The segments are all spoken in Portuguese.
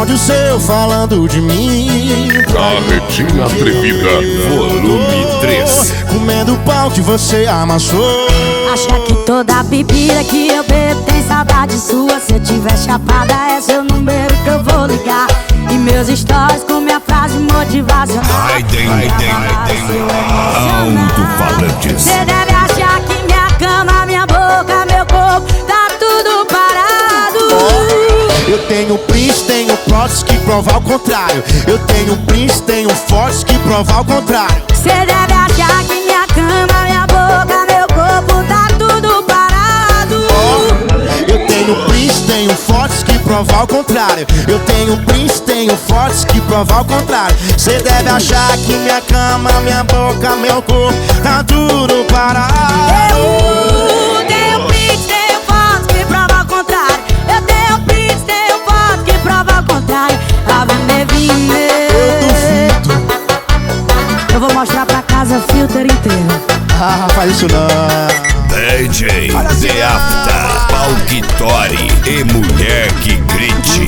áudio seu falando de mim. Carretinha Atrevida, volume 3. Comendo o pau que você amassou. Acha que toda bebida que eu bebo tem saudade sua? Se eu tiver chapada é seu número que eu vou ligar. E meus stories com minha frase motivacional. Alto-falantes. Cê deve achar que minha cama, minha boca, meu corpo tá tudo parado. Eu tenho prints, tenho fotos que provam o contrário. Eu tenho prints, tenho fotos que provam o contrário. Cê deve achar que minha cama, minha boca, meu corpo tá tudo parado. Eu tenho prints, tenho fotos que provam o contrário. Eu tenho prints, tenho fotos que provam o contrário. Cê deve achar que minha cama, minha boca, meu corpo tá tudo parado. Eu tenho prints, tenho fotos que provam o contrário. Eu tenho prints, tenho fotos que provam o contrário. Eu vou mostrar pra casa filter inteiro. Ah, faz isso não. DJ The After, Palquitori e Mulher que Grite.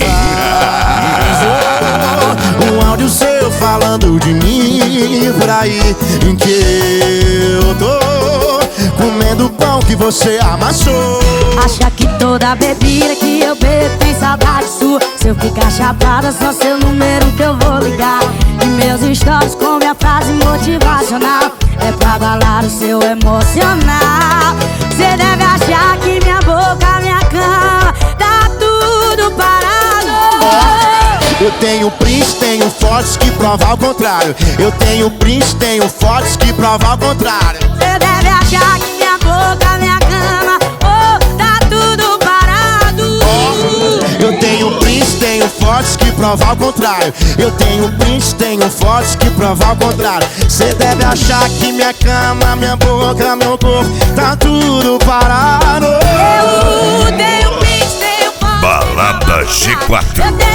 Um áudio seu falando de mim por aí, em que eu tô comendo o pão que você amassou. Acha que toda bebida que eu bebo tem saudade sua? Se eu ficar chapada, só seu número que eu vou ligar. E meus stories com minha frase motivacional é pra abalar o seu emocional. Cê deve achar que minha boca, minha cama tá tudo parado. Eu tenho prints, tenho fotos que provam o contrário. Eu tenho prints, tenho fotos que provam o contrário. Cê deve achar que minha boca, minha cama, tá tudo parado. Eu tenho prints, tenho fotos que provam o contrário. Eu tenho prints, tenho fotos que provam o contrário. Cê deve achar que minha cama, minha boca, meu corpo tá tudo parado. Eu tenho prints, tenho fotos. Balada G4.